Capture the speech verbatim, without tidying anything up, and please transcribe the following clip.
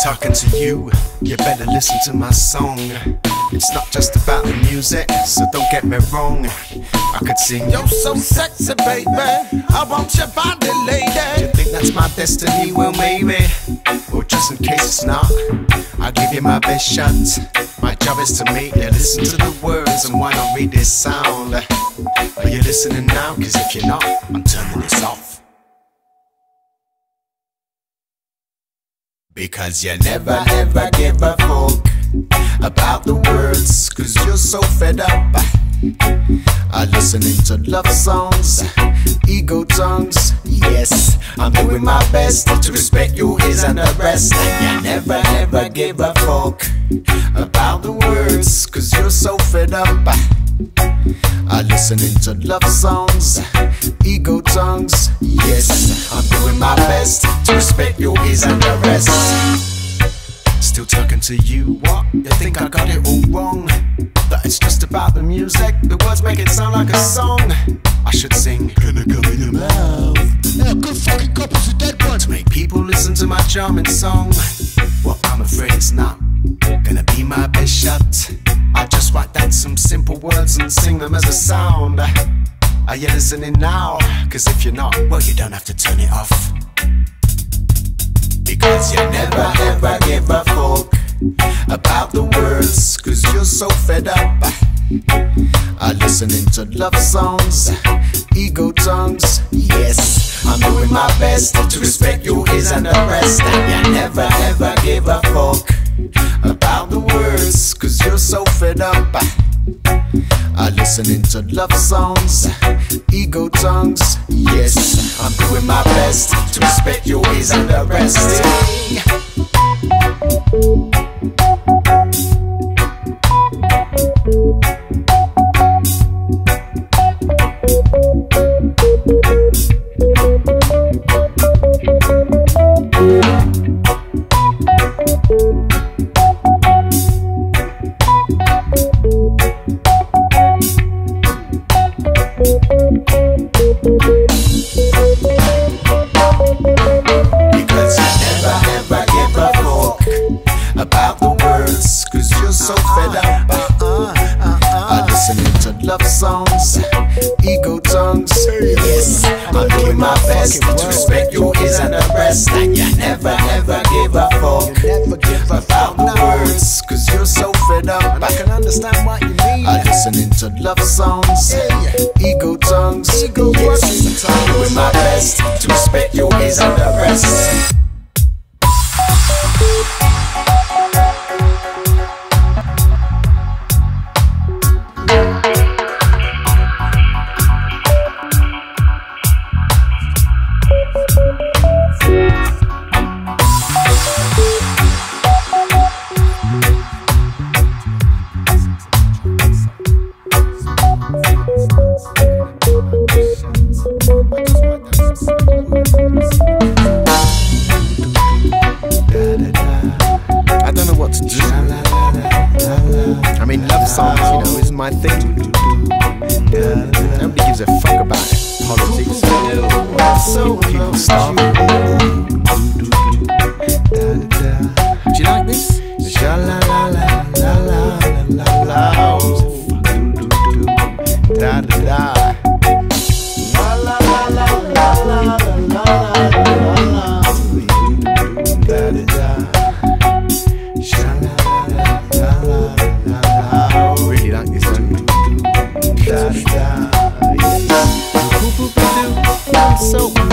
talking to you, you better listen to my song. It's not just about the music, so don't get me wrong. I could sing, you're so sexy, baby, I want your body, lady. You think that's my destiny? Well, maybe. Or just in case it's not, I'll give you my best shot. My job is to make you listen to the words, and why not read this sound? Are you listening now? Cause if you're not, I'm turning this off. Because you never ever give a fuck about the words, cause you're so fed up uh, listening to love songs, ego tongues. Yes, I'm doing my best to respect you is and the rest. You never ever give a fuck about the words, cause you're so fed up uh, listening to love songs, ego tongues. Yes, I'm doing my best to respect your is and the rest. Still talking to you, what? You think I got it all wrong? That it's just about the music, the words make it sound like a song. I should sing, can I come in your mouth? Yeah, good fucking couples who dead one. To make people listen to my charming song. Well, I'm afraid it's not gonna be my best shot. I just write down some simple words and sing them as a sound. Are you listening now? Cause if you're not, well, you don't have to turn it off. Because you never ever give a fuck about the words, cause you're so fed up uh, listening to love songs, ego tongues. Yes, I'm doing my best to respect your is and the rest. And you never ever give a fuck about the words, cause you're so fed up uh, listening to love songs, ego tongues. Yes, I'm doing my best to respect your ways and the rest. Because you never ever give a fuck about the words, cause you're so fed up uh, listening to love songs, ego tongues. Yes, I'm doing my best to respect your is and the rest. And you never ever give a fuck about the words, cause you're so fed up. And I can understand what you mean. Uh, listening to love songs, ego tongues. Yes, I'm doing my best to respect your is and the rest. I don't know what to do. I mean, love songs, you know, is my thing. Nobody gives a fuck about politics. People starve. Do you like this? Da da da. Really like this song. Da da da. So